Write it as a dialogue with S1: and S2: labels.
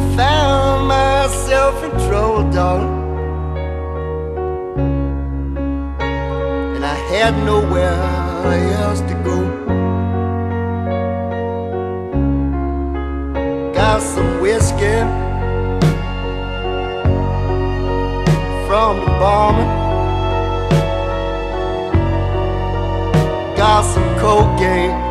S1: found myself in trouble, darling, and I had nowhere else to go. Got some whiskey from the barman, got some cocaine